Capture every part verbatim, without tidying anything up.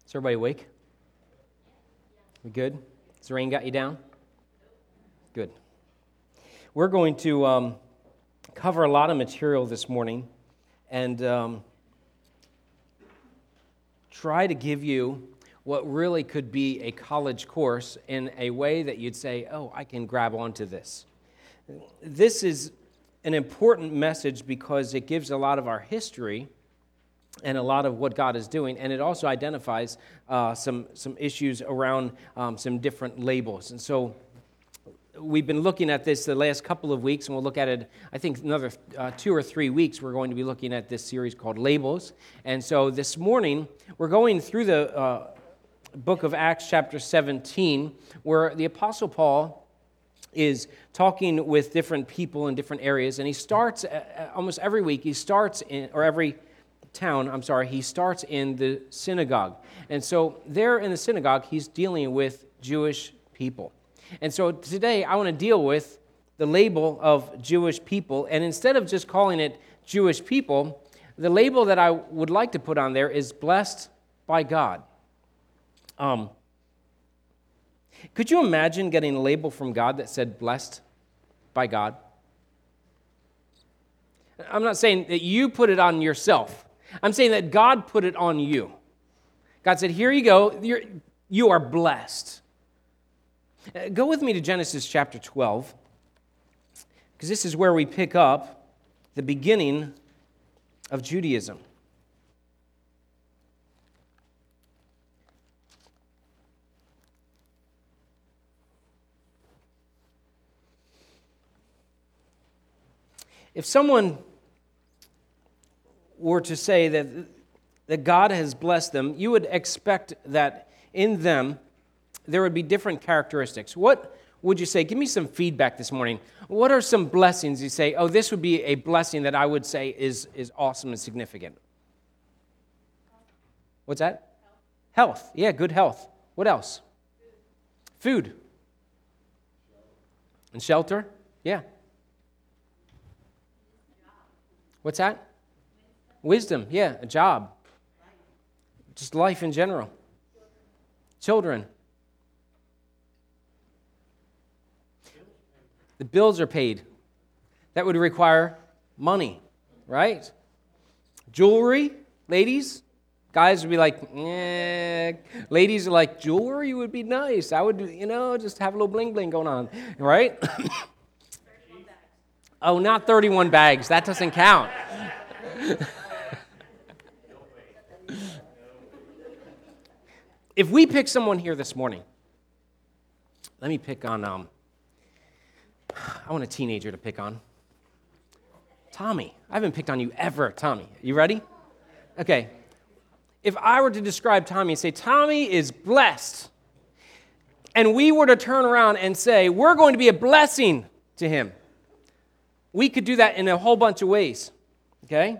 Is everybody awake? We good? Has the rain got you down? Good. We're going to um, cover a lot of material this morning and um, try to give you what really could be a college course in a way that you'd say, oh, I can grab onto this. This is an important message because it gives a lot of our history and a lot of what God is doing, and it also identifies uh, some, some issues around um, some different labels. And so we've been looking at this the last couple of weeks, and we'll look at it, I think, another uh, two or three weeks. We're going to be looking at this series called Labels. And so this morning, we're going through the uh, book of Acts chapter seventeen, where the Apostle Paul is talking with different people in different areas, and he starts, uh, almost every week, he starts in, or every town, I'm sorry, he starts in the synagogue. And so there in the synagogue, he's dealing with Jewish people. And so today, I want to deal with the label of Jewish people, and instead of just calling it Jewish people, the label that I would like to put on there is blessed by God. Um, could you imagine getting a label from God that said blessed by God? I'm not saying that you put it on yourself. I'm saying that God put it on you. God said, here you go, You're, you are blessed. Uh, go with me to Genesis chapter twelve, because this is where we pick up the beginning of Judaism. If someone were to say that, that God has blessed them, you would expect that in them there would be different characteristics. What would you say? Give me some feedback this morning. What are some blessings you say, oh, this would be a blessing that I would say is, is awesome and significant? What's that? Health. Health. Yeah, good health. What else? Food. Food. And shelter? Yeah. What's that? Wisdom, yeah, a job. Just life in general. Children. The bills are paid. That would require money, right? Jewelry, ladies. Guys would be like, eh. Ladies are like, jewelry would be nice. I would, you know, just have a little bling bling going on, right? Oh, not thirty-one bags. That doesn't count. If we pick someone here this morning, let me pick on, um, I want a teenager to pick on. Tommy. I haven't picked on you ever, Tommy. You ready? Okay. If I were to describe Tommy and say, Tommy is blessed, and we were to turn around and say, we're going to be a blessing to him, we could do that in a whole bunch of ways, okay?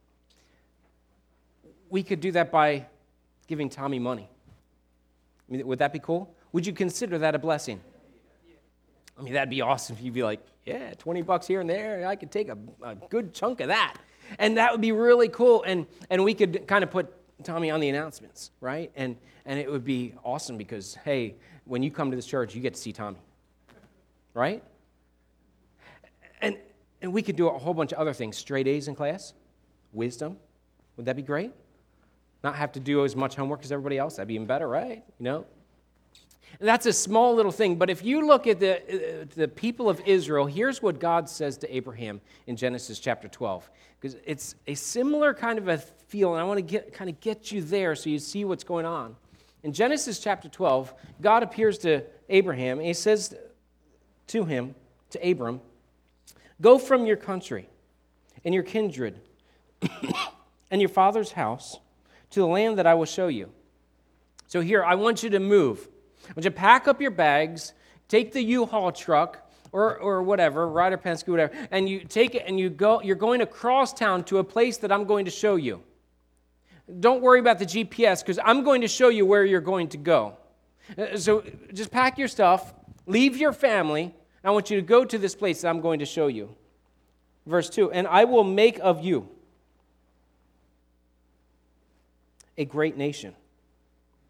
We could do that by giving Tommy money. I mean, would that be cool? Would you consider that a blessing? I mean, that'd be awesome if you'd be like, yeah, twenty bucks here and there, I could take a, a good chunk of that. And that would be really cool. And and we could kind of put Tommy on the announcements, right? And and it would be awesome because, hey, when you come to this church, you get to see Tommy, right? And and we could do a whole bunch of other things. Straight A's in class, wisdom. Would that be great? Not have to do as much homework as everybody else. That'd be even better, right? You know? And that's a small little thing. But if you look at the, uh, the people of Israel, here's what God says to Abraham in Genesis chapter twelve. Because it's a similar kind of a feel, and I want to get kind of get you there so you see what's going on. In Genesis chapter twelve, God appears to Abraham, and he says to him, to Abram, go from your country and your kindred and your father's house to the land that I will show you. So here, I want you to move. I want you to pack up your bags, take the U-Haul truck, or or whatever, Ryder Penske, whatever, and you take it and you go, you're going across town to a place that I'm going to show you. Don't worry about the G P S, because I'm going to show you where you're going to go. So just pack your stuff, leave your family, and I want you to go to this place that I'm going to show you. Verse two, and I will make of you a great nation.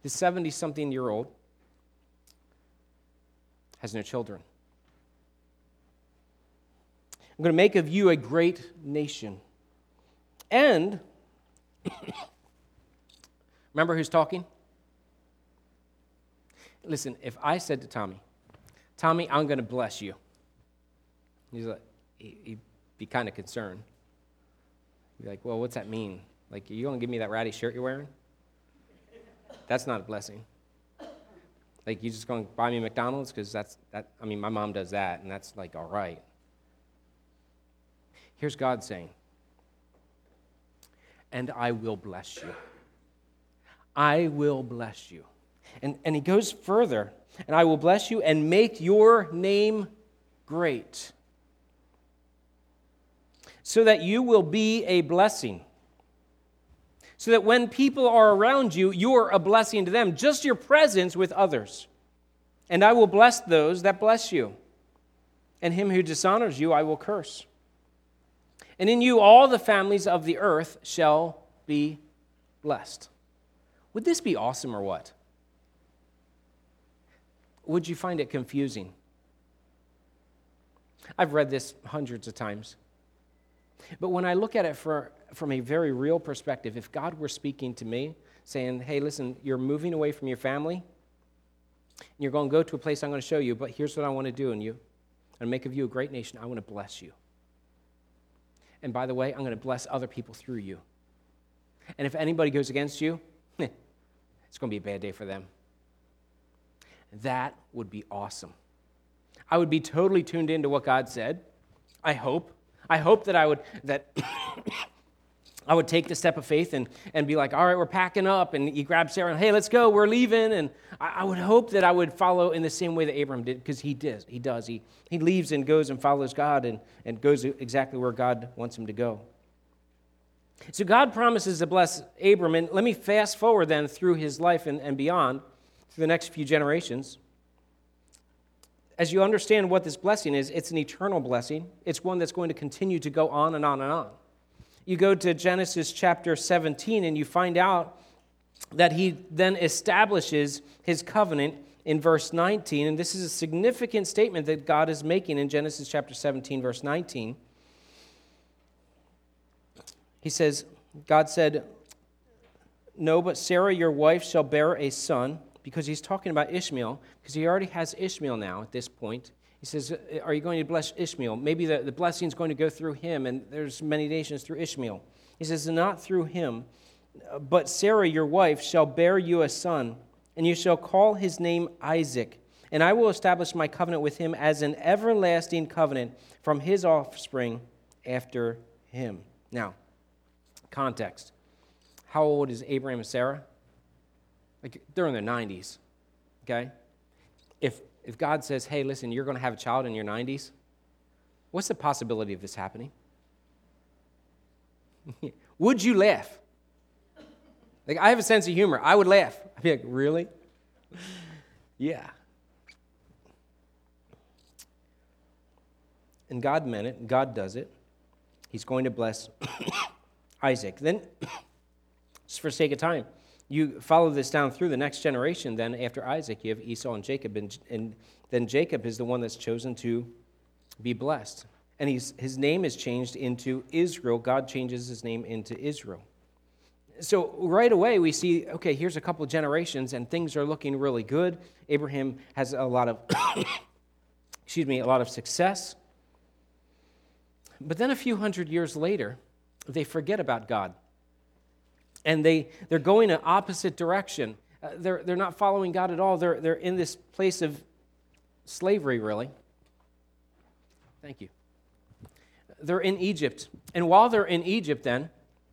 This seventy-something-year-old has no children. I'm going to make of you a great nation. And, remember who's talking? Listen, if I said to Tommy, Tommy, I'm going to bless you. He's like, he'd be kind of concerned. He'd be like, well, what's that mean? Like, are you going to give me that ratty shirt you're wearing? That's not a blessing. Like, you just going to buy me McDonald's? Because that's, that. I mean, my mom does that, and that's like, all right. Here's God saying, and I will bless you. I will bless you. And, and he goes further, and I will bless you and make your name great, so that you will be a blessing. So that when people are around you, you're a blessing to them, just your presence with others. And I will bless those that bless you, and him who dishonors you I will curse. And in you all the families of the earth shall be blessed. Would this be awesome or what? Would you find it confusing? I've read this hundreds of times. But when I look at it for, from a very real perspective, if God were speaking to me, saying, hey, listen, you're moving away from your family, and you're going to go to a place I'm going to show you, but here's what I want to do in you. I'm going to make of you a great nation. I want to bless you. And by the way, I'm going to bless other people through you. And if anybody goes against you, it's going to be a bad day for them. That would be awesome. I would be totally tuned into what God said. I hope. I hope that I would that I would take the step of faith and, and be like, all right, we're packing up. And you grab Sarah and, hey, let's go, we're leaving. And I, I would hope that I would follow in the same way that Abram did, because he did. He does. He, he leaves and goes and follows God and, and goes exactly where God wants him to go. So God promises to bless Abram. And let me fast forward then through his life and, and beyond, through the next few generations. As you understand what this blessing is, it's an eternal blessing. It's one that's going to continue to go on and on and on. You go to Genesis chapter seventeen, and you find out that he then establishes his covenant in verse nineteen. And this is a significant statement that God is making in Genesis chapter seventeen, verse nineteen. He says, God said, no, but Sarah, your wife, shall bear a son, because he's talking about Ishmael, because he already has Ishmael now at this point. He says, are you going to bless Ishmael? Maybe the, the blessing is going to go through him, and there's many nations through Ishmael. He says, not through him, but Sarah, your wife, shall bear you a son, and you shall call his name Isaac. And I will establish my covenant with him as an everlasting covenant from his offspring after him. Now, context. How old is Abraham and Sarah? Like, they're in their nineties, okay? If if God says, hey, listen, you're going to have a child in your nineties, what's the possibility of this happening? Would you laugh? Like, I have a sense of humor. I would laugh. I'd be like, really? Yeah. And God meant it. God does it. He's going to bless Isaac. Then, just for sake of time, you follow this down through the next generation. Then after Isaac, you have Esau and Jacob, and, and then Jacob is the one that's chosen to be blessed. And he's, his name is changed into Israel. God changes his name into Israel. So right away we see, okay, here's a couple of generations, and things are looking really good. Abraham has a lot of, excuse me, a lot of success. But then a few hundred years later, they forget about God. And they, they're going an opposite direction. Uh, they're, they're not following God at all. They're, they're in this place of slavery, really. Thank you. They're in Egypt. And while they're in Egypt then,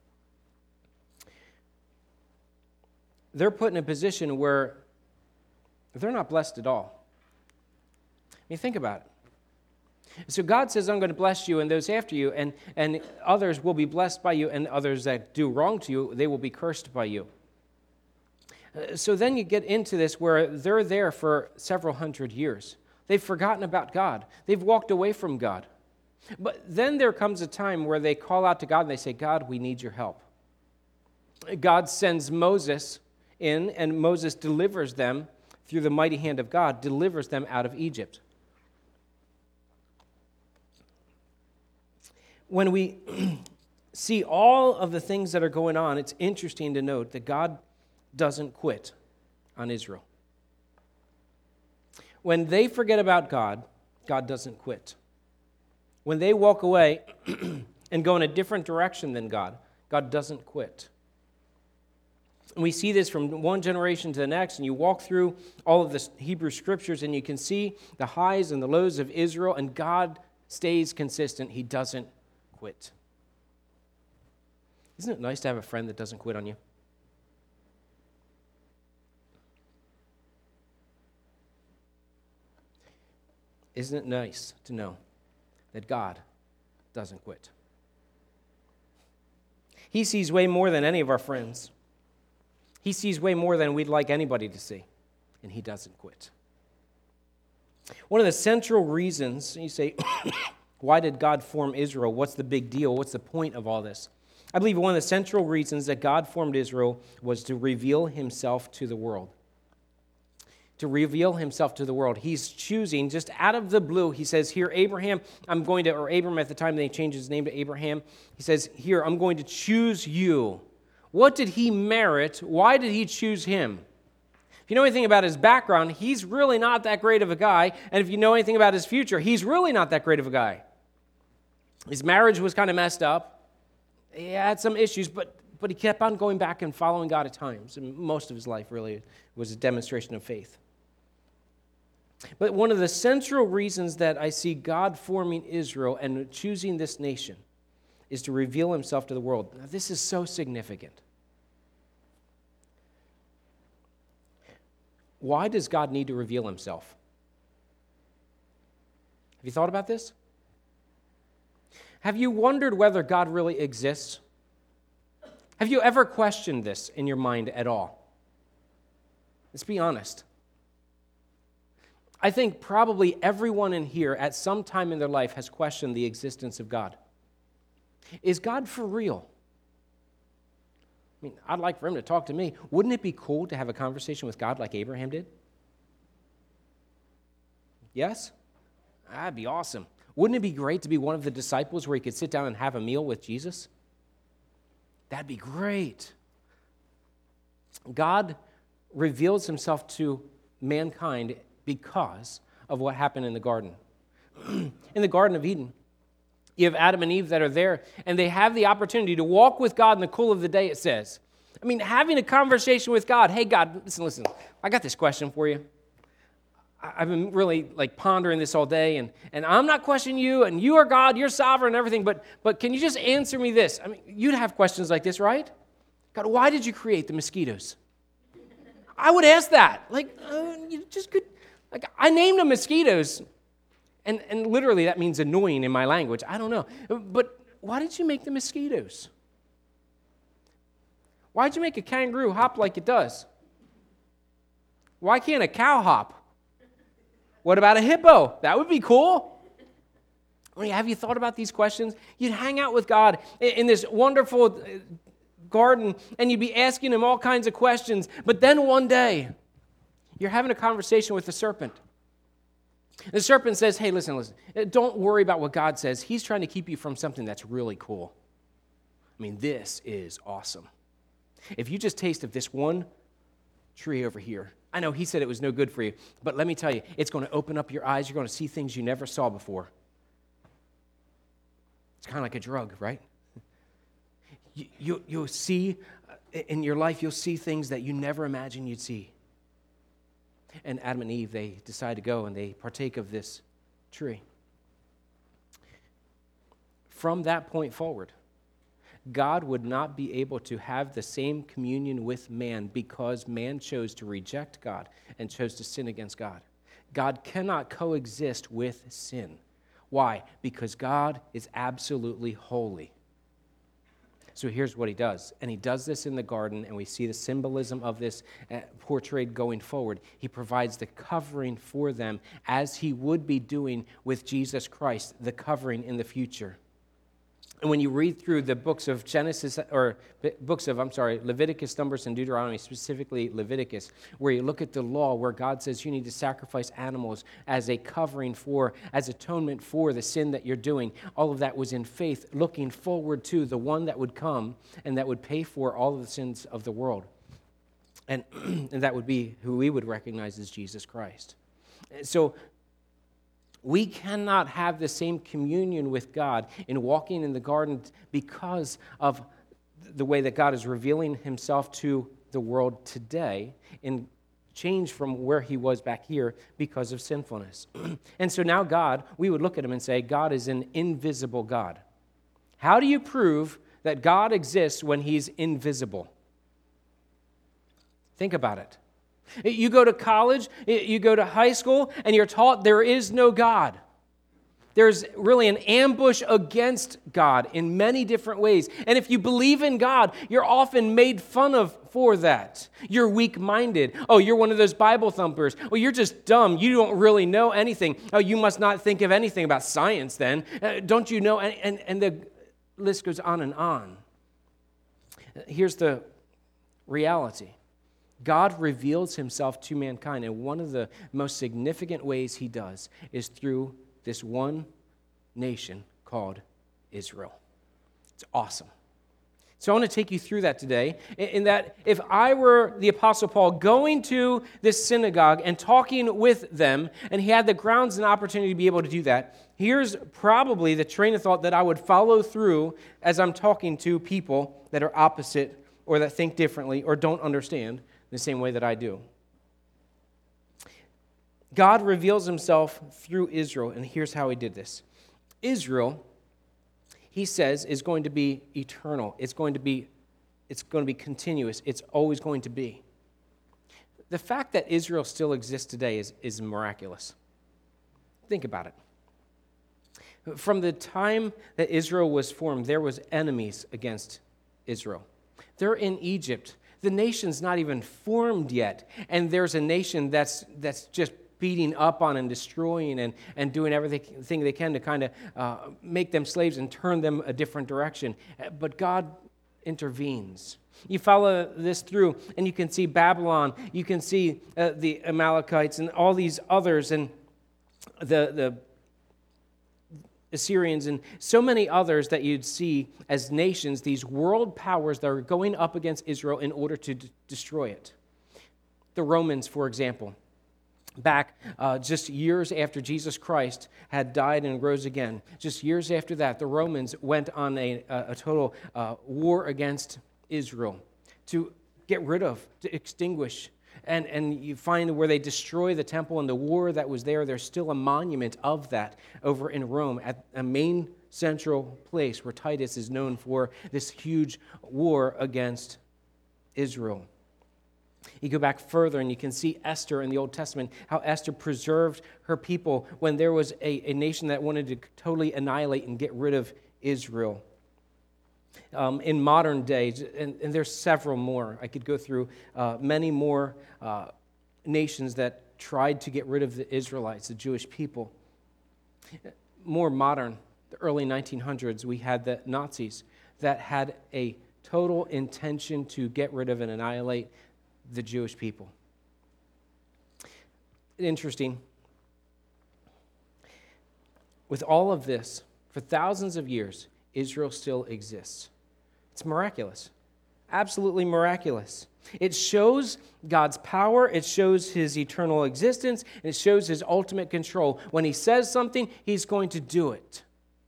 they're put in a position where they're not blessed at all. I mean, think about it. So God says, I'm going to bless you and those after you, and, and others will be blessed by you, and others that do wrong to you, they will be cursed by you. Uh, so then you get into this where they're there for several hundred years. They've forgotten about God. They've walked away from God. But then there comes a time where they call out to God and they say, God, we need your help. God sends Moses in, and Moses delivers them through the mighty hand of God, delivers them out of Egypt. When we see all of the things that are going on, it's interesting to note that God doesn't quit on Israel. When they forget about God, God doesn't quit. When they walk away and go in a different direction than God, God doesn't quit. And we see this from one generation to the next, and you walk through all of the Hebrew scriptures, and you can see the highs and the lows of Israel, and God stays consistent. He doesn't quit. Isn't it nice to have a friend that doesn't quit on you? Isn't it nice to know that God doesn't quit? He sees way more than any of our friends. He sees way more than we'd like anybody to see, and he doesn't quit. One of the central reasons, you say, why did God form Israel? What's the big deal? What's the point of all this? I believe one of the central reasons that God formed Israel was to reveal himself to the world. To reveal himself to the world. He's choosing, just out of the blue, he says, here, Abraham, I'm going to, or Abram at the time, they changed his name to Abraham. He says, here, I'm going to choose you. What did he merit? Why did he choose him? If you know anything about his background, he's really not that great of a guy. And if you know anything about his future, he's really not that great of a guy. His marriage was kind of messed up. He had some issues, but, but he kept on going back and following God at times. And most of his life really was a demonstration of faith. But one of the central reasons that I see God forming Israel and choosing this nation is to reveal himself to the world. Now, this is so significant. Why does God need to reveal himself? Have you thought about this? Have you wondered whether God really exists? Have you ever questioned this in your mind at all? Let's be honest. I think probably everyone in here at some time in their life has questioned the existence of God. Is God for real? I mean, I'd like for him to talk to me. Wouldn't it be cool to have a conversation with God like Abraham did? Yes? That'd be awesome. Wouldn't it be great to be one of the disciples where he could sit down and have a meal with Jesus? That'd be great. God reveals himself to mankind because of what happened in the garden. In the Garden of Eden, you have Adam and Eve that are there, and they have the opportunity to walk with God in the cool of the day, it says. I mean, having a conversation with God. Hey, God, listen, listen. I got this question for you. I've been really, like, pondering this all day, and, and I'm not questioning you, and you are God, you're sovereign and everything, but, but can you just answer me this? I mean, you'd have questions like this, right? God, why did you create the mosquitoes? I would ask that. Like, uh, you just could... Like, I named them mosquitoes, and, and literally that means annoying in my language. I don't know. But why did you make the mosquitoes? Why did you make a kangaroo hop like it does? Why can't a cow hop? What about a hippo? That would be cool. I mean, have you thought about these questions? You'd hang out with God in, in this wonderful garden, and you'd be asking him all kinds of questions, but then one day, you're having a conversation with the serpent. The serpent says, hey, listen, listen, don't worry about what God says. He's trying to keep you from something that's really cool. I mean, this is awesome. If you just taste of this one tree over here, I know he said it was no good for you, but let me tell you, it's going to open up your eyes. You're going to see things you never saw before. It's kind of like a drug, right? You, you, you'll see, in your life, you'll see things that you never imagined you'd see. And Adam and Eve, they decide to go and they partake of this tree. From that point forward, God would not be able to have the same communion with man because man chose to reject God and chose to sin against God. God cannot coexist with sin. Why? Because God is absolutely holy. So here's what he does. And he does this in the garden, and we see the symbolism of this portrayed going forward. He provides the covering for them as he would be doing with Jesus Christ, the covering in the future. And when you read through the books of Genesis, or books of, I'm sorry, Leviticus, Numbers, and Deuteronomy, specifically Leviticus, where you look at the law, where God says you need to sacrifice animals as a covering for, as atonement for the sin that you're doing, all of that was in faith, looking forward to the one that would come and that would pay for all of the sins of the world. And, and that would be who we would recognize as Jesus Christ. So, we cannot have the same communion with God in walking in the garden because of the way that God is revealing himself to the world today in change from where he was back here because of sinfulness. And so now God, we would look at him and say, God is an invisible God. How do you prove that God exists when he's invisible? Think about it. You go to college, you go to high school, and you're taught there is no God. There's really an ambush against God in many different ways. And if you believe in God, you're often made fun of for that. You're weak-minded. Oh, you're one of those Bible thumpers. Oh, you're just dumb. You don't really know anything. Oh, you must not think of anything about science then. Uh, don't you know? And, and, and the list goes on and on. Here's the reality. God reveals himself to mankind, and one of the most significant ways he does is through this one nation called Israel. It's awesome. So I want to take you through that today, in that if I were the Apostle Paul going to this synagogue and talking with them, and he had the grounds and opportunity to be able to do that, here's probably the train of thought that I would follow through as I'm talking to people that are opposite or that think differently or don't understand the same way that I do. God reveals himself through Israel, and here's how he did this. Israel, he says, is going to be eternal. It's going to be, it's going to be continuous. It's always going to be. The fact that Israel still exists today is, is miraculous. Think about it. From the time that Israel was formed, there was enemies against Israel. They're in Egypt. The nation's not even formed yet, and there's a nation that's that's just beating up on and destroying and, and doing everything they can to kind of uh, make them slaves and turn them a different direction. But God intervenes. You follow this through, and you can see Babylon, you can see uh, the Amalekites and all these others, and the the Assyrians, and so many others that you'd see as nations, these world powers that are going up against Israel in order to d- destroy it. The Romans, for example, back uh, just years after Jesus Christ had died and rose again, just years after that, the Romans went on a, a total uh, war against Israel to get rid of, to extinguish. And, and you find where they destroy the temple and the war that was there, there's still a monument of that over in Rome at a main central place where Titus is known for this huge war against Israel. You go back further and you can see Esther in the Old Testament, how Esther preserved her people when there was a, a nation that wanted to totally annihilate and get rid of Israel. Um, in modern days, and, and there's several more. I could go through uh, many more uh, nations that tried to get rid of the Israelites, the Jewish people. More modern, the early nineteen hundreds, we had the Nazis that had a total intention to get rid of and annihilate the Jewish people. Interesting. With all of this, for thousands of years, Israel still exists. It's miraculous. Absolutely miraculous. It shows God's power, it shows his eternal existence, and it shows his ultimate control. When he says something, he's going to do it.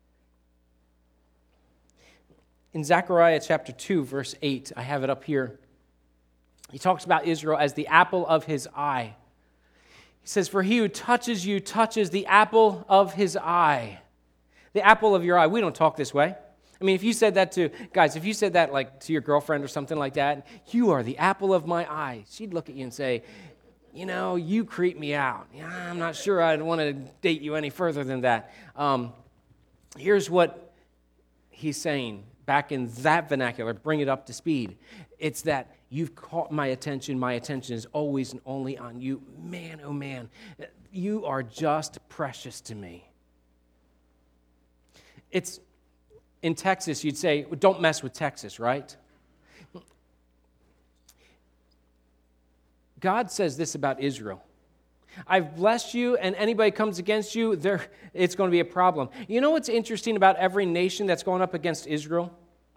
In Zechariah chapter two, verse eight, I have it up here. He talks about Israel as the apple of his eye. He says, "For he who touches you touches the apple of his eye." The apple of your eye. We don't talk this way. I mean, if you said that to, guys, if you said that like to your girlfriend or something like that, "You are the apple of my eye," she'd look at you and say, "You know, you creep me out. Yeah, I'm not sure I'd want to date you any further than that." Um, here's what he's saying back in that vernacular, bring it up to speed. It's that you've caught my attention. My attention is always and only on you. Man, oh man, you are just precious to me. It's in Texas, you'd say, don't mess with Texas, right? God says this about Israel. I've blessed you, and anybody comes against you, it's going to be a problem. You know what's interesting about every nation that's going up against Israel?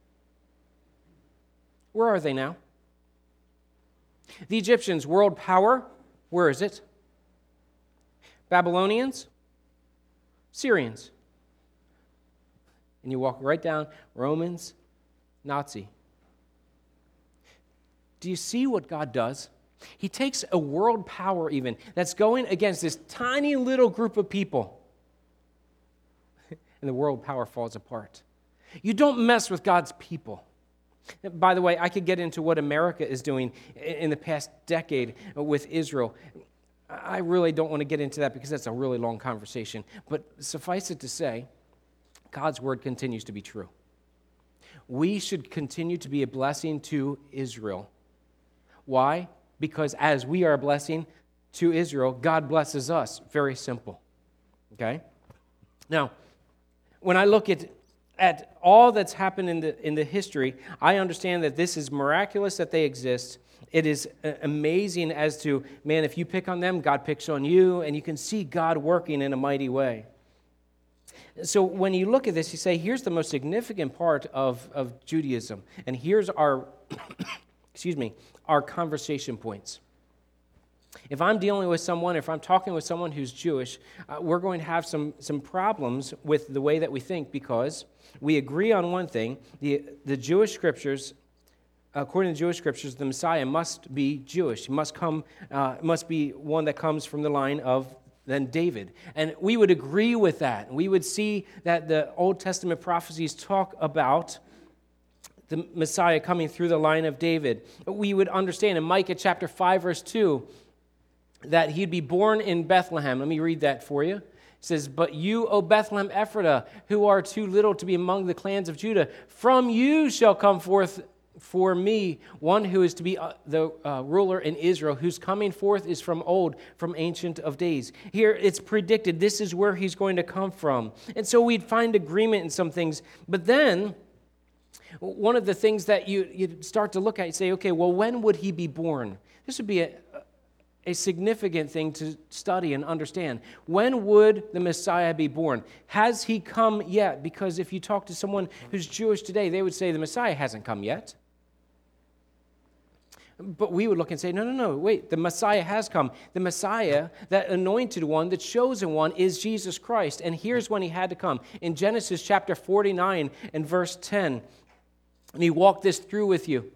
Where are they now? The Egyptians, world power, where is it? Babylonians, Syrians. And you walk right down, Romans, Nazi. Do you see what God does? He takes a world power even that's going against this tiny little group of people, and the world power falls apart. You don't mess with God's people. By the way, I could get into what America is doing in the past decade with Israel. I really don't want to get into that because that's a really long conversation. But suffice it to say, God's word continues to be true. We should continue to be a blessing to Israel. Why? Because as we are a blessing to Israel, God blesses us. Very simple. Okay? Now, when I look at At all that's happened in the in the history, I understand that this is miraculous that they exist. It is amazing as to, man, if you pick on them, God picks on you, and you can see God working in a mighty way. So when you look at this, you say, here's the most significant part of, of Judaism, and here's our, excuse me, our conversation points. If I'm dealing with someone, if I'm talking with someone who's Jewish, uh, we're going to have some, some problems with the way that we think because we agree on one thing. The, the Jewish scriptures, according to Jewish scriptures, the Messiah must be Jewish. He must come, uh, must be one that comes from the line of then David. And we would agree with that. We would see that the Old Testament prophecies talk about the Messiah coming through the line of David. We would understand in Micah chapter five, verse two, that he'd be born in Bethlehem. Let me read that for you. It says, "But you, O Bethlehem Ephratah, who are too little to be among the clans of Judah, from you shall come forth for me one who is to be uh, the uh, ruler in Israel, whose coming forth is from old, from ancient of days." Here it's predicted this is where he's going to come from. And so we'd find agreement in some things. But then, one of the things that you, you start to look at, you say, okay, well, when would he be born? This would be a a significant thing to study and understand. When would the Messiah be born? Has he come yet? Because if you talk to someone who's Jewish today, they would say the Messiah hasn't come yet. But we would look and say, no, no, no, wait, the Messiah has come. The Messiah, that anointed one, the chosen one, is Jesus Christ. And here's when he had to come. In Genesis chapter forty-nine and verse ten, let me walk this through with you. It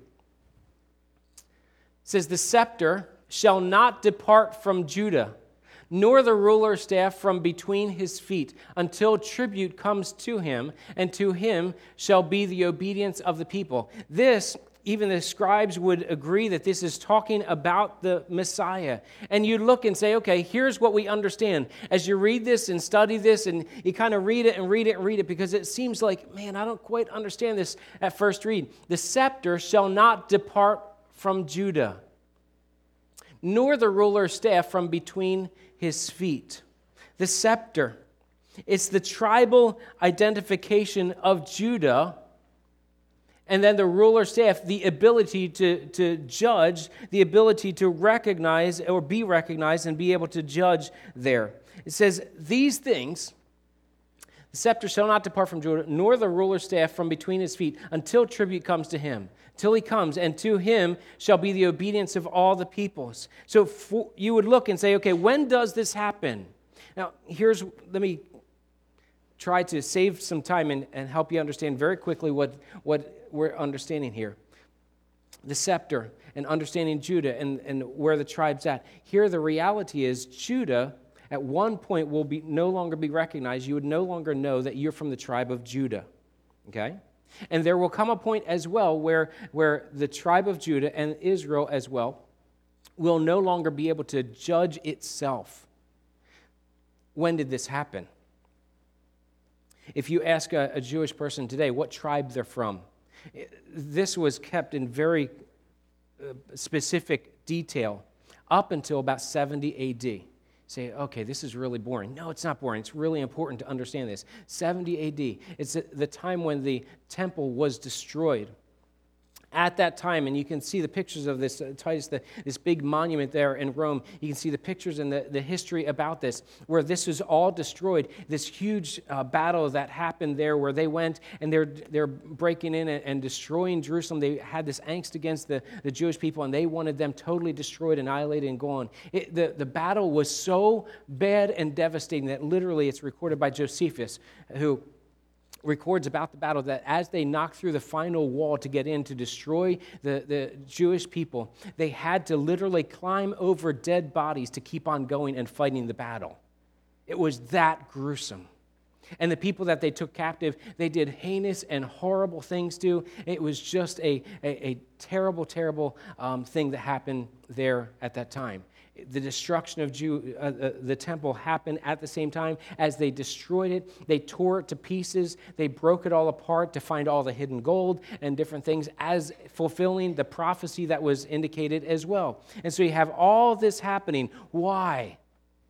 says, "The scepter shall not depart from Judah, nor the ruler's staff from between his feet, until tribute comes to him, and to him shall be the obedience of the people." This, even the scribes would agree that this is talking about the Messiah. And you look and say, okay, here's what we understand. As you read this and study this, and you kind of read it and read it and read it, because it seems like, man, I don't quite understand this at first read. "The scepter shall not depart from Judah, nor the ruler's staff from between his feet." The scepter, it's the tribal identification of Judah, and then the ruler's staff, the ability to, to judge, the ability to recognize or be recognized and be able to judge there. It says, these things, "The scepter shall not depart from Judah, nor the ruler's staff from between his feet, until tribute comes to him." Till he comes, and to him shall be the obedience of all the peoples. So for, you would look and say, okay, when does this happen? Now, here's, let me try to save some time and, and help you understand very quickly what, what we're understanding here. The scepter and understanding Judah and, and where the tribe's at. Here the reality is Judah at one point will be no longer be recognized. You would no longer know that you're from the tribe of Judah. Okay? And there will come a point as well where, where the tribe of Judah and Israel as well will no longer be able to judge itself. When did this happen? If you ask a, a Jewish person today what tribe they're from, this was kept in very uh, specific detail up until about seventy A D. Say, okay, this is really boring. No, it's not boring. It's really important to understand this. seventy A D, it's the time when the temple was destroyed. At that time, and you can see the pictures of this, uh, Titus, the, this big monument there in Rome. You can see the pictures and the, the history about this, where this was all destroyed. This huge uh, battle that happened there, where they went and they're they're breaking in and, and destroying Jerusalem. They had this angst against the, the Jewish people, and they wanted them totally destroyed, annihilated, and gone. It, the, the battle was so bad and devastating that literally it's recorded by Josephus, who records about the battle, that as they knocked through the final wall to get in to destroy the, the Jewish people, they had to literally climb over dead bodies to keep on going and fighting the battle. It was that gruesome. And the people that they took captive, they did heinous and horrible things to. It was just a, a, a terrible, terrible um, thing that happened there at that time. The destruction of Jew, uh, uh, the temple happened at the same time as they destroyed it. They tore it to pieces. They broke it all apart to find all the hidden gold and different things, as fulfilling the prophecy that was indicated as well. And so you have all this happening. Why?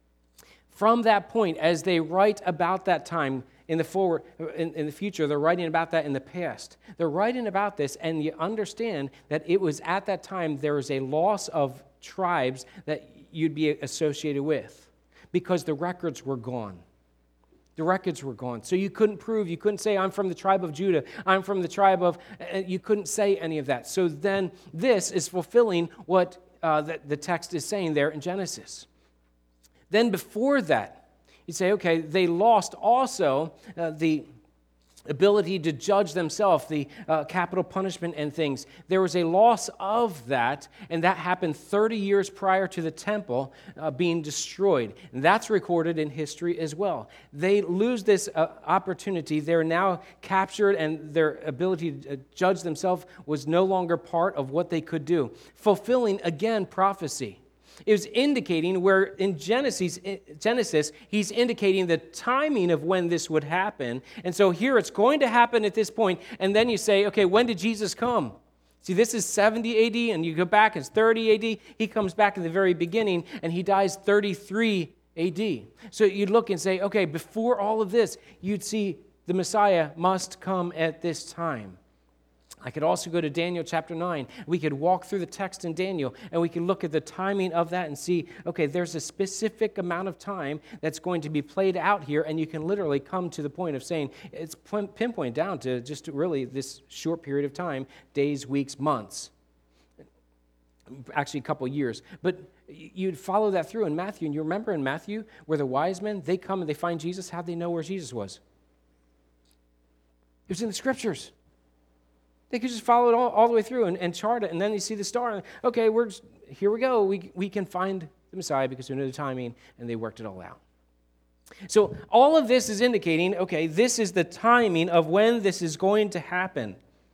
From that point, as they write about that time in the forward, in, in the future, they're writing about that in the past. They're writing about this, and you understand that it was at that time there was a loss of tribes that you'd be associated with, because the records were gone. The records were gone. So you couldn't prove, you couldn't say, I'm from the tribe of Judah, I'm from the tribe of, you couldn't say any of that. So then this is fulfilling what uh, the, the text is saying there in Genesis. Then before that, you say, okay, they lost also uh, the ability to judge themselves, the uh, capital punishment and things. There was a loss of that, and that happened thirty years prior to the temple uh, being destroyed. And that's recorded in history as well. They lose this uh, opportunity. They're now captured, and their ability to judge themselves was no longer part of what they could do. Fulfilling, again, prophecy. It was indicating where in Genesis, Genesis, he's indicating the timing of when this would happen. And so here it's going to happen at this point. And then you say, okay, when did Jesus come? See, this is seventy A D, and you go back, it's thirty A D. He comes back in the very beginning, and he dies thirty-three A D. So you'd look and say, okay, before all of this, you'd see the Messiah must come at this time. I could also go to Daniel chapter nine. We could walk through the text in Daniel, and we could look at the timing of that and see, okay, there's a specific amount of time that's going to be played out here, and you can literally come to the point of saying it's pinpoint down to just really this short period of time, days, weeks, months, actually a couple years. But you'd follow that through in Matthew, and you remember in Matthew where the wise men, they come and they find Jesus. How'd they know where Jesus was? It was in the Scriptures. They could just follow it all, all the way through and, and chart it, and then you see the star. And, okay, we're just, here we go. We, we can find the Messiah because we know the timing, and they worked it all out. So all of this is indicating, okay, this is the timing of when this is going to happen.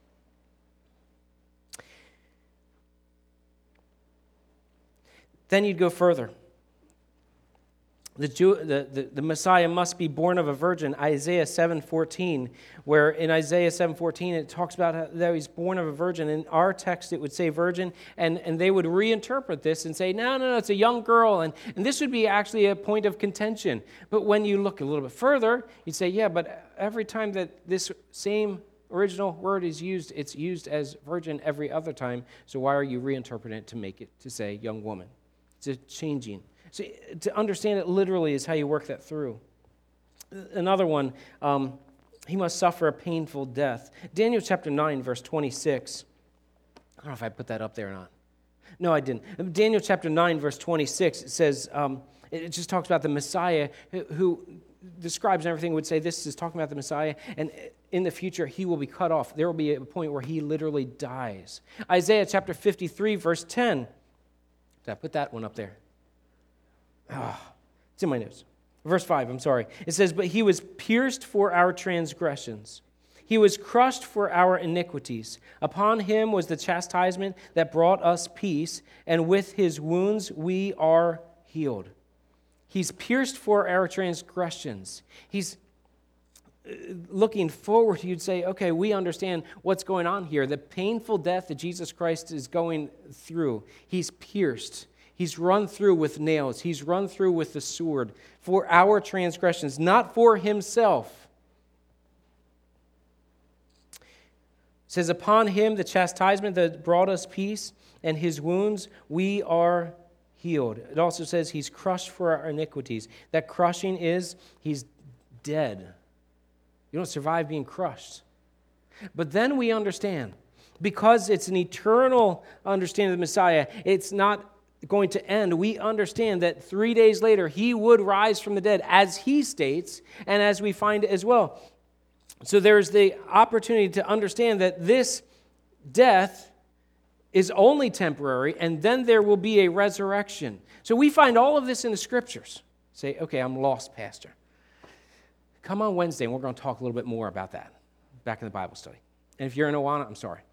Then you'd go further. The, Jew, the, the, the Messiah must be born of a virgin, Isaiah seven fourteen, where in Isaiah seven fourteen it talks about how that he's born of a virgin. In our text it would say virgin, and, and they would reinterpret this and say, no, no, no, it's a young girl, and, and this would be actually a point of contention. But when you look a little bit further, you'd say, yeah, but every time that this same original word is used, it's used as virgin every other time, so why are you reinterpreting it to make it to say young woman? It's a changing. So to understand it literally is how you work that through. Another one, um, he must suffer a painful death. Daniel chapter nine, verse twenty-six. I don't know if I put that up there or not. No, I didn't. Daniel chapter nine, verse twenty-six, it says, um, it just talks about the Messiah who, who describes everything, would say this is talking about the Messiah, and in the future he will be cut off. There will be a point where he literally dies. Isaiah chapter fifty-three, verse ten. Did I put that one up there? Ah, oh, it's in my notes. Verse five, I'm sorry. It says, but he was pierced for our transgressions. He was crushed for our iniquities. Upon him was the chastisement that brought us peace, and with his wounds we are healed. He's pierced for our transgressions. He's looking forward, you'd say, okay, we understand what's going on here. The painful death that Jesus Christ is going through, he's pierced. He's run through with nails. He's run through with the sword for our transgressions, not for himself. It says, upon him the chastisement that brought us peace, and his wounds we are healed. It also says he's crushed for our iniquities. That crushing is he's dead. You don't survive being crushed. But then we understand, because it's an eternal understanding of the Messiah, it's not going to end. We understand that three days later he would rise from the dead, as he states, and as we find as well. So there's the opportunity to understand that this death is only temporary, and then there will be a resurrection. So we find all of this in the Scriptures. Say, okay, I'm lost, Pastor. Come on Wednesday, and we're going to talk a little bit more about that back in the Bible study. And if you're in Awana, I'm sorry.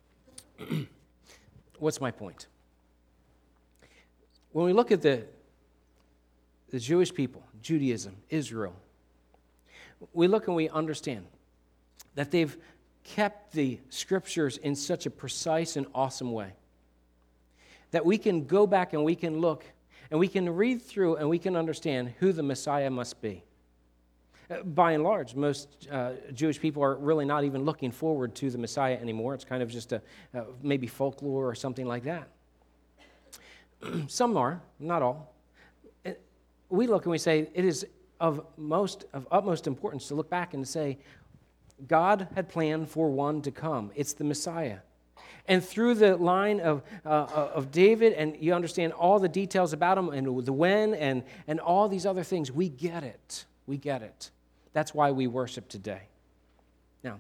What's my point? When we look at the, the Jewish people, Judaism, Israel, we look and we understand that they've kept the Scriptures in such a precise and awesome way that we can go back and we can look and we can read through and we can understand who the Messiah must be. By and large, most uh, Jewish people are really not even looking forward to the Messiah anymore. It's kind of just a uh, maybe folklore or something like that. Some are, not all. We look and we say it is of most of utmost importance to look back and say, God had planned for one to come. It's the Messiah. And through the line of uh, of David, and you understand all the details about him and the when and, and all these other things, we get it. We get it. That's why we worship today. Now,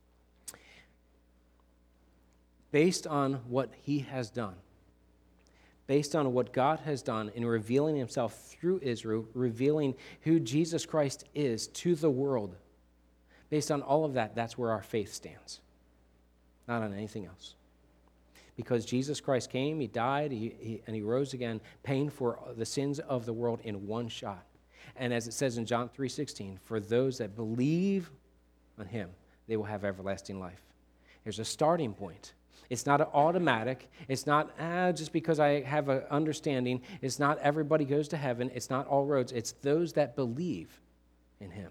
based on what he has done, based on what God has done in revealing himself through Israel, revealing who Jesus Christ is to the world, based on all of that, that's where our faith stands, not on anything else. Because Jesus Christ came, he died, he, he, and he rose again, paying for the sins of the world in one shot. And as it says in John three sixteen, for those that believe on him, they will have everlasting life. There's a starting point. It's not an automatic. It's not, ah, just because I have an understanding. It's not everybody goes to heaven. It's not all roads. It's those that believe in him.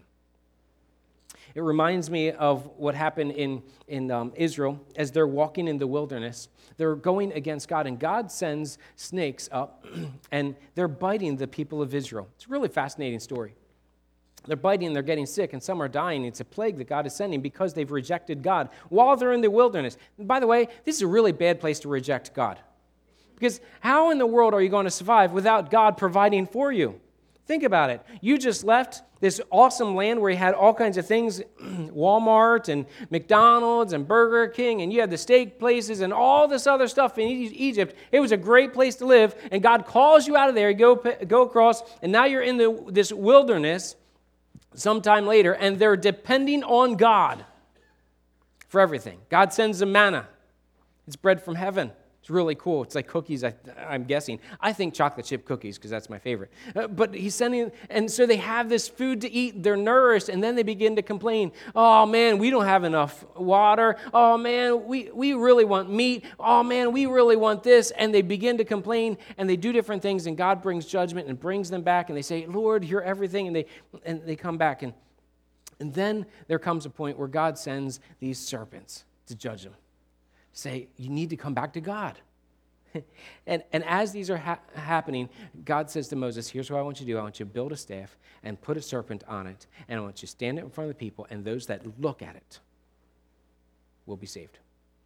It reminds me of what happened in, in um, Israel as they're walking in the wilderness. They're going against God, and God sends snakes up, and they're biting the people of Israel. It's a really fascinating story. They're biting, they're getting sick, and some are dying. It's a plague that God is sending because they've rejected God while they're in the wilderness. And by the way, this is a really bad place to reject God. Because how in the world are you going to survive without God providing for you? Think about it. You just left this awesome land where you had all kinds of things, Walmart and McDonald's and Burger King, and you had the steak places and all this other stuff in Egypt. It was a great place to live, and God calls you out of there. You go, go across, and now you're in the, this wilderness sometime later, and they're depending on God for everything. God sends them manna. It's bread from heaven. It's really cool. It's like cookies, I, I'm guessing. I think chocolate chip cookies because that's my favorite. Uh, but he's sending, and so they have this food to eat. They're nourished, and then they begin to complain. Oh, man, we don't have enough water. Oh, man, we, we really want meat. Oh, man, we really want this. And they begin to complain, and they do different things, and God brings judgment and brings them back, and they say, Lord, you're everything, and they and they come back. And, and then there comes a point where God sends these serpents to judge them. Say, you need to come back to God. and and as these are ha- happening, God says to Moses, here's what I want you to do. I want you to build a staff and put a serpent on it, and I want you to stand it in front of the people, and those that look at it will be saved.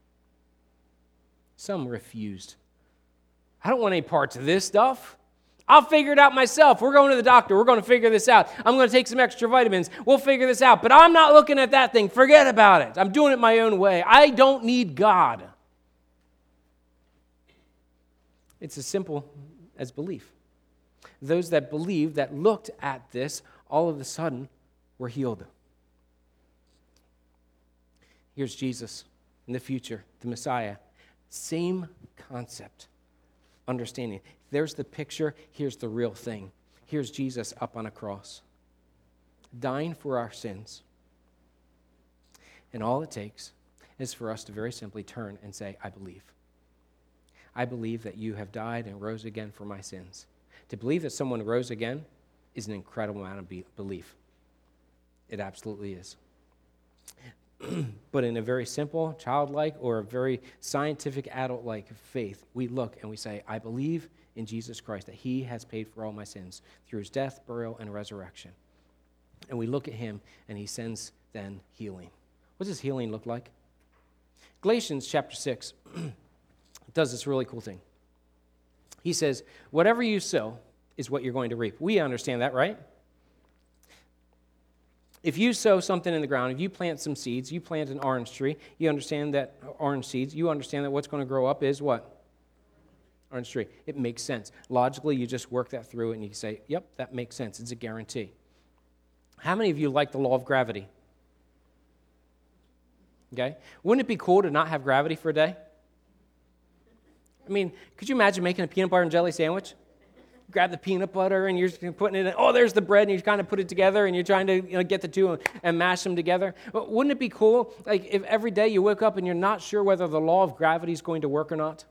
Some refused. I don't want any parts of this stuff. I'll figure it out myself. We're going to the doctor. We're going to figure this out. I'm going to take some extra vitamins. We'll figure this out. But I'm not looking at that thing. Forget about it. I'm doing it my own way. I don't need God. It's as simple as belief. Those that believed, that looked at this, all of a sudden were healed. Here's Jesus in the future, the Messiah. Same concept, understanding. There's the picture, here's the real thing. Here's Jesus up on a cross, dying for our sins. And all it takes is for us to very simply turn and say, I believe. I believe that you have died and rose again for my sins. To believe that someone rose again is an incredible amount of be- belief. It absolutely is. But in a very simple, childlike, or a very scientific, adult-like faith, we look and we say, I believe in Jesus Christ, that he has paid for all my sins through his death, burial, and resurrection. And we look at him, and he sends then healing. What does healing look like? Galatians chapter six does this really cool thing. He says, whatever you sow is what you're going to reap. We understand that, right? If you sow something in the ground, if you plant some seeds, you plant an orange tree, you understand that orange seeds, you understand that what's going to grow up is what? Orange tree. It makes sense. Logically, you just work that through and you say, yep, that makes sense. It's a guarantee. How many of you like the law of gravity? Okay? Wouldn't it be cool to not have gravity for a day? I mean, could you imagine making a peanut butter and jelly sandwich? Grab the peanut butter and you're putting it in, oh, there's the bread, and you kind of put it together and you're trying to you know, get the two and mash them together. But wouldn't it be cool, like, if every day you wake up and you're not sure whether the law of gravity is going to work or not?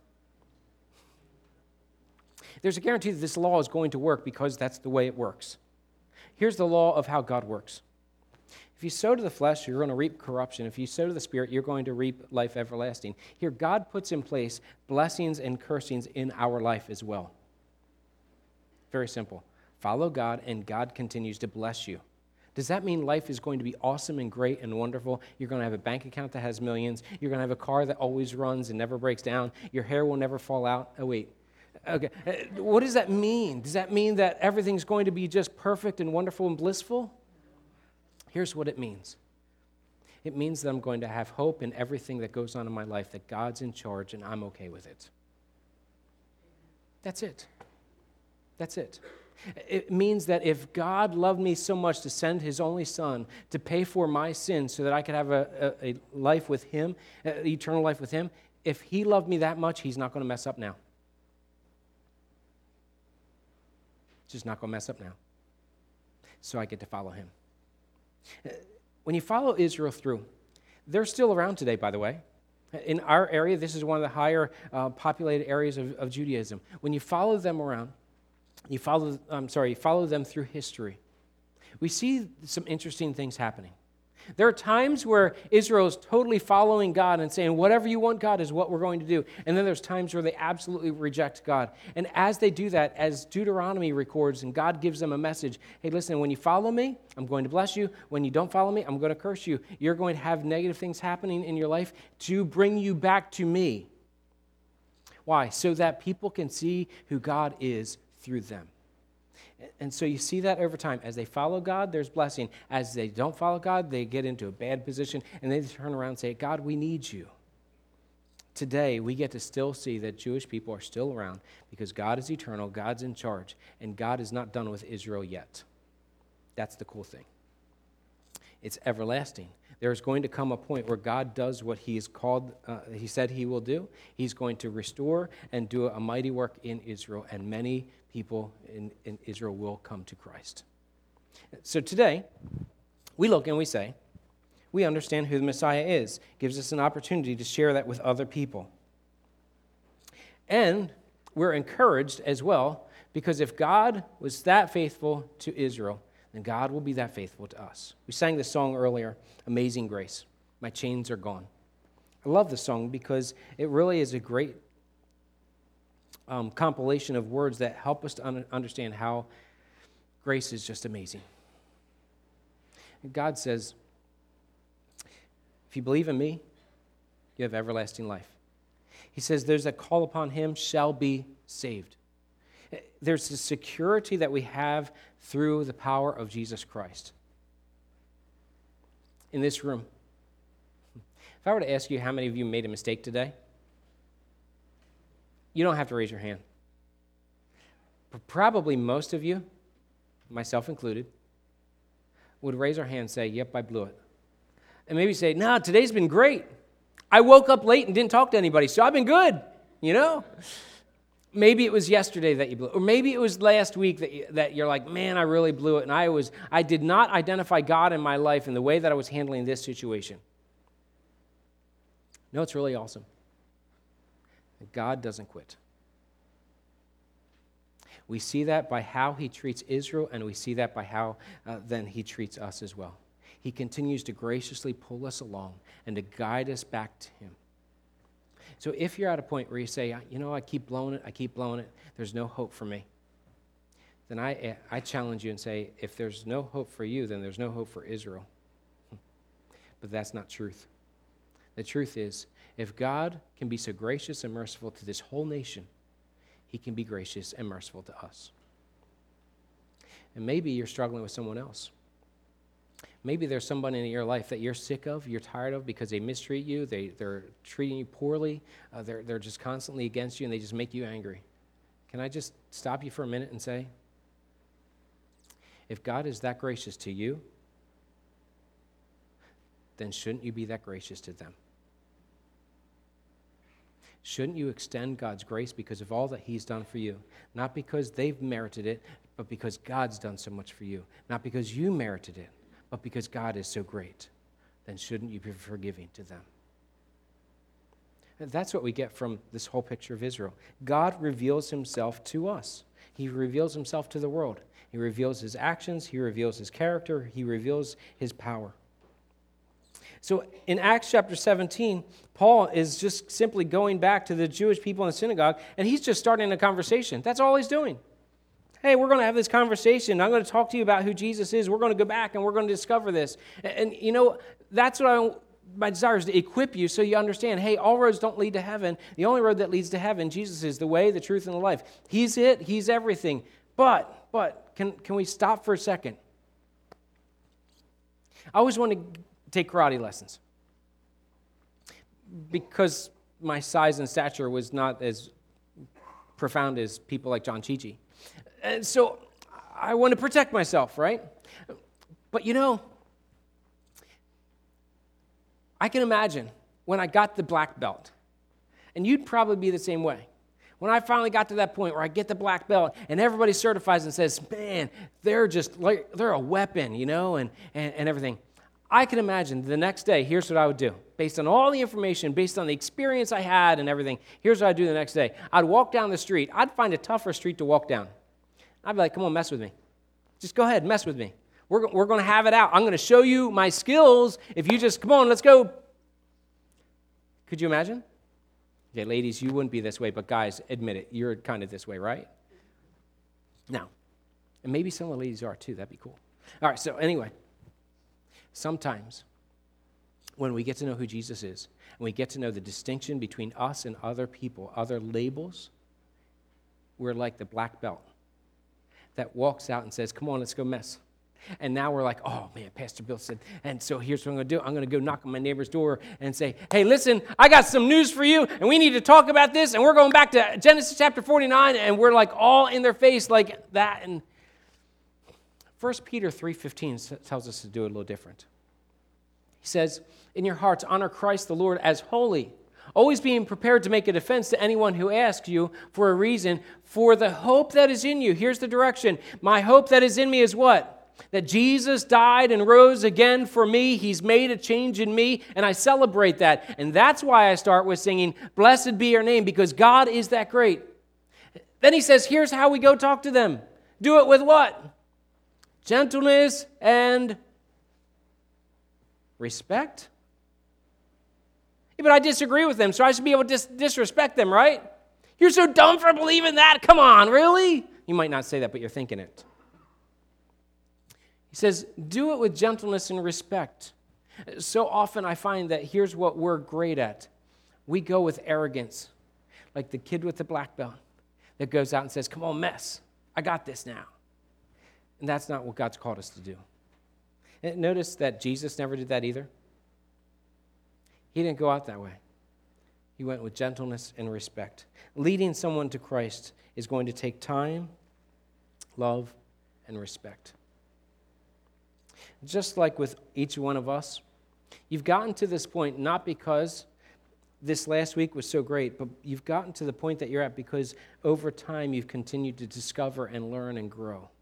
There's a guarantee that this law is going to work because that's the way it works. Here's the law of how God works. If you sow to the flesh, you're going to reap corruption. If you sow to the Spirit, you're going to reap life everlasting. Here, God puts in place blessings and cursings in our life as well. Very simple. Follow God, and God continues to bless you. Does that mean life is going to be awesome and great and wonderful? You're going to have a bank account that has millions. You're going to have a car that always runs and never breaks down. Your hair will never fall out. Oh, wait. Okay. What does that mean? Does that mean that everything's going to be just perfect and wonderful and blissful? Here's what it means. It means that I'm going to have hope in everything that goes on in my life, that God's in charge and I'm okay with it. That's it. That's it. It means that if God loved me so much to send his only son to pay for my sins so that I could have a, a, a life with him, an eternal life with him, if he loved me that much, he's not going to mess up now. Just not going to mess up now. So I get to follow him. When you follow Israel through, they're still around today, by the way. In our area, this is one of the higher uh, populated areas of, of Judaism. When you follow them around, you follow, I'm sorry, you follow them through history, we see some interesting things happening. There are times where Israel is totally following God and saying, whatever you want, God, is what we're going to do. And then there's times where they absolutely reject God. And as they do that, as Deuteronomy records, and God gives them a message, hey, listen, when you follow me, I'm going to bless you. When you don't follow me, I'm going to curse you. You're going to have negative things happening in your life to bring you back to me. Why? So that people can see who God is through them. And so you see that over time. As they follow God, there's blessing. As they don't follow God, they get into a bad position, and they turn around and say, God, we need you. Today, we get to still see that Jewish people are still around because God is eternal, God's in charge, and God is not done with Israel yet. That's the cool thing. It's everlasting. There's going to come a point where God does what he is called, uh, he said he will do. He's going to restore and do a mighty work in Israel, and many people in, in Israel will come to Christ. So today, we look and we say, we understand who the Messiah is. Gives us an opportunity to share that with other people. And we're encouraged as well, because if God was that faithful to Israel, then God will be that faithful to us. We sang this song earlier, Amazing Grace. My chains are gone. I love this song because it really is a great um, compilation of words that help us to un- understand how grace is just amazing. And God says, if you believe in me, you have everlasting life. He says, those that call upon him shall be saved. There's the security that we have through the power of Jesus Christ. In this room, if I were to ask you how many of you made a mistake today, you don't have to raise your hand. But probably most of you, myself included, would raise our hand and say, yep, I blew it. And maybe say, no, today's been great. I woke up late and didn't talk to anybody, so I've been good, you know? Maybe it was yesterday that you blew it, or maybe it was last week that, you, that you're like, man, I really blew it, and I was, I did not identify God in my life in the way that I was handling this situation. No, it's really awesome. God doesn't quit. We see that by how he treats Israel, and we see that by how uh, then he treats us as well. He continues to graciously pull us along and to guide us back to him. So if you're at a point where you say, you know, I keep blowing it, I keep blowing it, there's no hope for me, then I, I challenge you and say, if there's no hope for you, then there's no hope for Israel. But that's not truth. The truth is, if God can be so gracious and merciful to this whole nation, he can be gracious and merciful to us. And maybe you're struggling with someone else. Maybe there's somebody in your life that you're sick of, you're tired of because they mistreat you, they, they're treating you poorly, uh, they're, they're just constantly against you, and they just make you angry. Can I just stop you for a minute and say, if God is that gracious to you, then shouldn't you be that gracious to them? Shouldn't you extend God's grace because of all that he's done for you? Not because they've merited it, but because God's done so much for you. Not because you merited it, but because God is so great. Then shouldn't you be forgiving to them? And that's what we get from this whole picture of Israel. God reveals himself to us. He reveals himself to the world. He reveals his actions. He reveals his character. He reveals his power. So in Acts chapter seventeen, Paul is just simply going back to the Jewish people in the synagogue, and he's just starting a conversation. That's all he's doing. Hey, we're going to have this conversation. I'm going to talk to you about who Jesus is. We're going to go back, and we're going to discover this. And, and you know, that's what I, my desire is to equip you so you understand, hey, all roads don't lead to heaven. The only road that leads to heaven, Jesus is the way, the truth, and the life. He's it. He's everything. But, but, can, can we stop for a second? I always want to take karate lessons because my size and stature was not as profound as people like John Chi-Chi. And so I want to protect myself, right? But you know, I can imagine when I got the black belt, and you'd probably be the same way. When I finally got to that point where I get the black belt and everybody certifies and says, man, they're just like, they're a weapon, you know, and, and, and everything. I can imagine the next day, here's what I would do. Based on all the information, based on the experience I had and everything, here's what I'd do the next day. I'd walk down the street. I'd find a tougher street to walk down. I'd be like, come on, mess with me. Just go ahead, mess with me. We're, we're going to have it out. I'm going to show you my skills if you just, come on, let's go. Could you imagine? Okay, ladies, you wouldn't be this way, but guys, admit it. You're kind of this way, right? Now, and maybe some of the ladies are too. That'd be cool. All right, so anyway. Sometimes, when we get to know who Jesus is, and we get to know the distinction between us and other people, other labels, we're like the black belt that walks out and says, come on, let's go mess. And now we're like, oh, man, Pastor Bill said, and so here's what I'm going to do. I'm going to go knock on my neighbor's door and say, hey, listen, I got some news for you, and we need to talk about this, and we're going back to Genesis chapter forty-nine, and we're like all in their face like that, and First Peter three fifteen tells us to do it a little different. He says, in your hearts, honor Christ the Lord as holy, always being prepared to make a defense to anyone who asks you for a reason for the hope that is in you. Here's the direction. My hope that is in me is what? That Jesus died and rose again for me. He's made a change in me, and I celebrate that. And that's why I start with singing, blessed be your name, because God is that great. Then he says, here's how we go talk to them. Do it with what? Gentleness and respect? Yeah, but I disagree with them, so I should be able to dis- disrespect them, right? You're so dumb for believing that. Come on, really? You might not say that, but you're thinking it. He says, do it with gentleness and respect. So often I find that here's what we're great at. We go with arrogance, like the kid with the black belt that goes out and says, come on, mess. I got this now. And that's not what God's called us to do. And notice that Jesus never did that either. He didn't go out that way. He went with gentleness and respect. Leading someone to Christ is going to take time, love, and respect. Just like with each one of us, you've gotten to this point not because this last week was so great, but you've gotten to the point that you're at because over time you've continued to discover and learn and grow.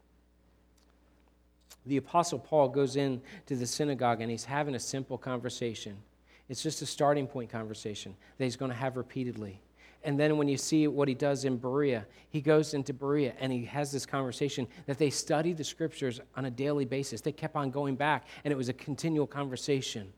The Apostle Paul goes in to the synagogue and he's having a simple conversation. It's just a starting point conversation that he's going to have repeatedly. And then when you see what he does in Berea, he goes into Berea and he has this conversation that they study the scriptures on a daily basis. They kept on going back, and it was a continual conversation.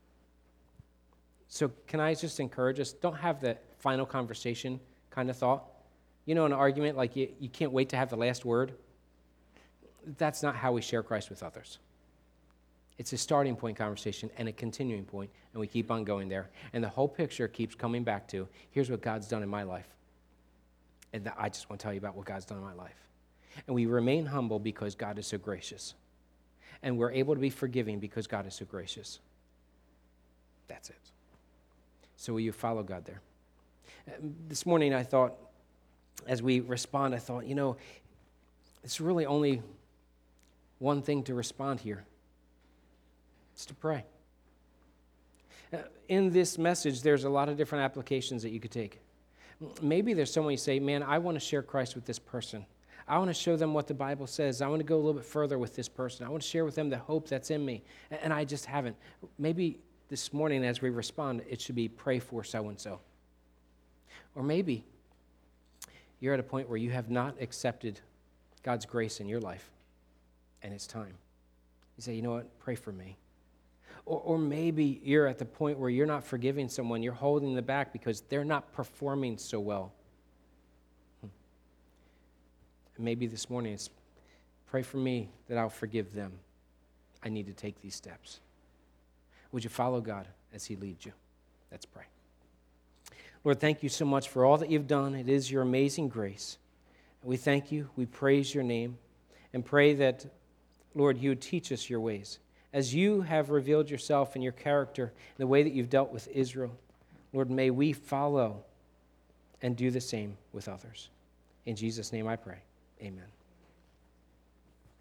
So can I just encourage us, don't have the final conversation kind of thought. You know, an argument, like you, you can't wait to have the last word. That's not how we share Christ with others. It's a starting point conversation and a continuing point, and we keep on going there. And the whole picture keeps coming back to, here's what God's done in my life. And I just want to tell you about what God's done in my life. And we remain humble because God is so gracious. And we're able to be forgiving because God is so gracious. That's it. So will you follow God there? This morning I thought, as we respond, I thought, you know, it's really only one thing to respond here. It's to pray. Uh, in this message, there's a lot of different applications that you could take. Maybe there's someone you say, man, I want to share Christ with this person. I want to show them what the Bible says. I want to go a little bit further with this person. I want to share with them the hope that's in me, and, and I just haven't. Maybe this morning as we respond, it should be pray for so-and-so. Or maybe you're at a point where you have not accepted God's grace in your life, and it's time. You say, you know what, pray for me. Or, or maybe you're at the point where you're not forgiving someone. You're holding them back because they're not performing so well. Hmm. And maybe this morning it's pray for me that I'll forgive them. I need to take these steps. Would you follow God as he leads you? Let's pray. Lord, thank you so much for all that you've done. It is your amazing grace. We thank you. We praise your name and pray that, Lord, you would teach us your ways. As you have revealed yourself and your character, the way that you've dealt with Israel, Lord, may we follow and do the same with others. In Jesus' name I pray. Amen.